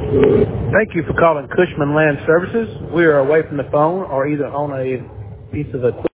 Thank you for calling Cushman Land Services. We are away from the phone or either on a piece of equipment